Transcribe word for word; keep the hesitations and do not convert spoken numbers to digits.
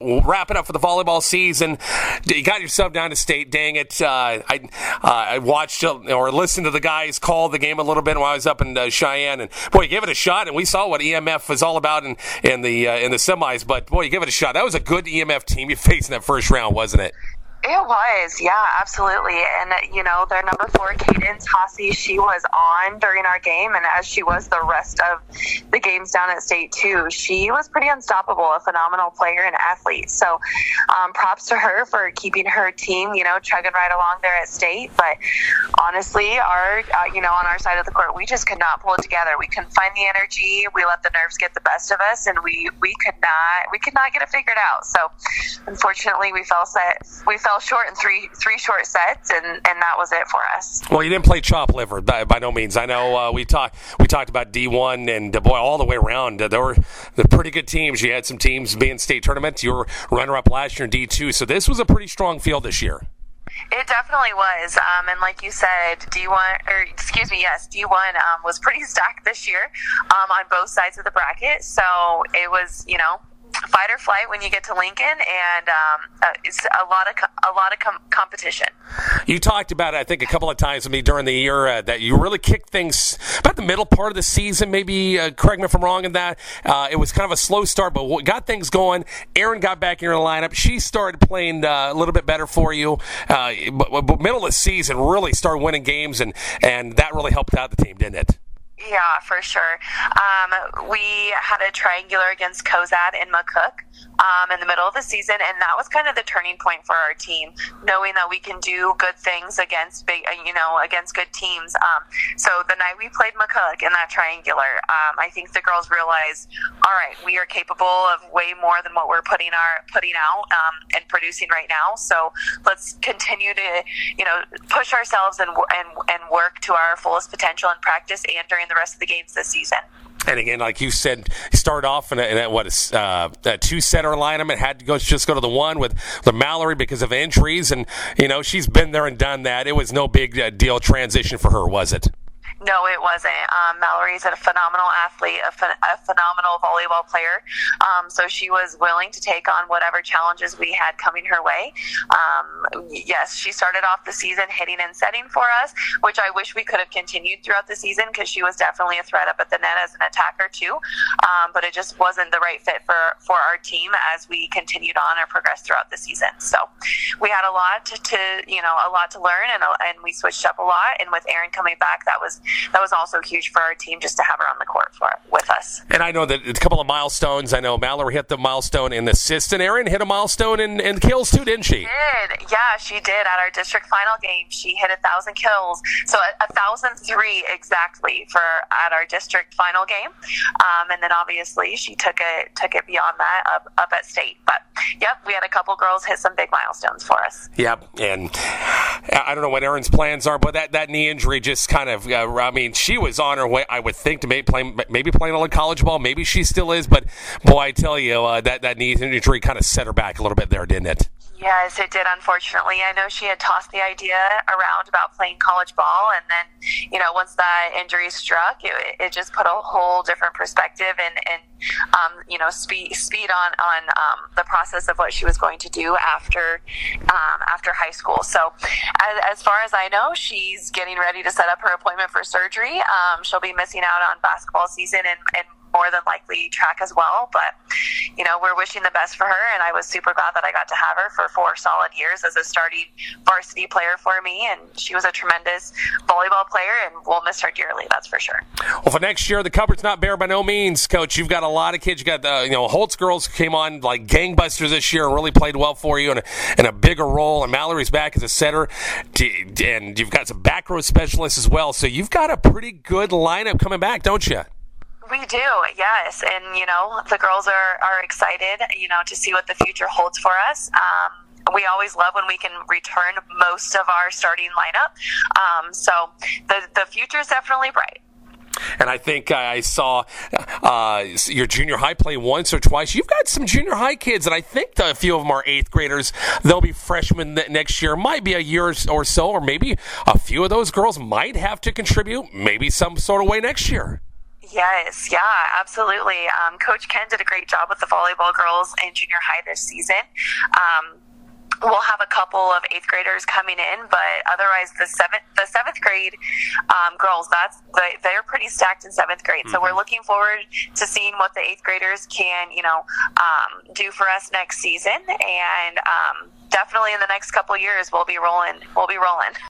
know, wrapping up for the volleyball season. You got yourself down to state. Dang it! Uh, I uh, I watched or listened to the guys call the game a little bit while I was up in uh, Cheyenne, and boy, you gave it a shot. And we saw what E M F was all about in in the uh, in the semis. But boy, you give it a shot. That was a good E M F team you faced in that first round, wasn't it? It was, yeah, absolutely. And, you know, their number four, Cadence Hossie, she was on during our game, and as she was the rest of the games down at state, too. She was pretty unstoppable, a phenomenal player and athlete. So um, props to her for keeping her team, you know, chugging right along there at state. But honestly, our, uh, you know, on our side of the court, we just could not pull it together. We couldn't find the energy. We let the nerves get the best of us, and we, we could not, we could not get it figured out. So unfortunately, we fell set, we fell short in three three short sets, and, and that was it for us. Well, you didn't play chop liver by, by no means. I know uh, we talked we talked about D one and uh, boy, all the way around. Uh, there were the pretty good teams. You had some teams being state tournament. You were runner up last year in D two, so this was a pretty strong field this year. It definitely was, um, and like you said, D one, or excuse me, yes, D one um, was pretty stacked this year um, on both sides of the bracket. So it was, you know, fight or flight when you get to Lincoln, and um, uh, it's a lot of co- a lot of com- competition. You talked about it, I think, a couple of times with me during the year uh, that you really kicked things about the middle part of the season. Maybe uh, correct me if I'm wrong in that. Uh, it was kind of a slow start, but what got things going. Erin got back in your lineup. She started playing uh, a little bit better for you. Uh, but, but middle of the season, really started winning games, and and that really helped out the team, didn't it? Yeah, for sure. Um, we had a triangular against Cozad in McCook um, in the middle of the season, and that was kind of the turning point for our team, knowing that we can do good things against big, you know, against good teams. Um, so the night we played McCook in that triangular, um, I think the girls realized, all right, we are capable of way more than what we're putting our putting out um, and producing right now. So let's continue to, you know, push ourselves and and and work to our fullest potential in practice and during the rest of the games this season. And again, like you said, start off in a, in a what a, uh, a two center lineup. Had to go just go to the one with the Mallory because of injuries, and you know she's been there and done that. It was no big uh, deal transition for her, was it? No, it wasn't. Um, Mallory's a phenomenal athlete, a, ph- a phenomenal volleyball player. Um, so she was willing to take on whatever challenges we had coming her way. Um, yes, she started off the season hitting and setting for us, which I wish we could have continued throughout the season because she was definitely a threat up at the net as an attacker too. Um, but it just wasn't the right fit for, for our team as we continued on or progressed throughout the season. So we had a lot to, to you know, a lot to learn, and, and we switched up a lot. And with Erin coming back, that was that was also huge for our team just to have her on the court for with us. And I know that a couple of milestones. I know Mallory hit the milestone in assists, and Erin hit a milestone in, in kills too, didn't she? She did. Yeah, she did. At our district final game, she hit a thousand kills. So a, a thousand three exactly for at our district final game. Um, and then obviously she took it took it beyond that up, up at state. But yep, we had a couple girls hit some big milestones for us. Yep, and I don't know what Erin's plans are, but that, that knee injury just kind of, uh, I mean, she was on her way, I would think, to maybe playing, maybe playing a little college ball. Maybe she still is, but boy, I tell you, uh, that, that knee injury kind of set her back a little bit there, didn't it? Yes, it did, unfortunately. I know she had tossed the idea around about playing college ball, and then, you know, once that injury struck, it, it just put a whole different perspective and, and um, you know, speed speed on, on um, the process of what she was going to do after um, after high school. So as, as far as I know, she's getting ready to set up her appointment for surgery. Um, she'll be missing out on basketball season and, and more than likely track as well, but you know, we're wishing the best for her, and I was super glad that I got to have her for four solid years as a starting varsity player for me, and she was a tremendous volleyball player, and we'll miss her dearly, that's for sure. Well, for next year, the cupboard's not bare by no means, Coach. You've got a lot of kids. You got the, you know, Holtz girls came on like gangbusters this year and really played well for you in a, in a bigger role, and Mallory's back as a setter, and you've got some back row specialists as well, so you've got a pretty good lineup coming back, don't you? We do, yes, and you know, the girls are, are excited, you know, to see what the future holds for us. Um, we always love when we can return most of our starting lineup, um, so the the future is definitely bright. And I think I saw uh, your junior high play once or twice. You've got some junior high kids, and I think a few of them are eighth graders. They'll be freshmen next year. Might be a year or so, or maybe a few of those girls might have to contribute, maybe some sort of way next year. Yes, yeah, absolutely. Um, Coach Ken did a great job with the volleyball girls in junior high this season. Um, We'll have a couple of eighth graders coming in, but otherwise the seventh the seventh grade um, girls, that's they, they're pretty stacked in seventh grade. Mm-hmm. So we're looking forward to seeing what the eighth graders can, you know, um, do for us next season, and um, definitely in the next couple of years we'll be rolling. We'll be rolling.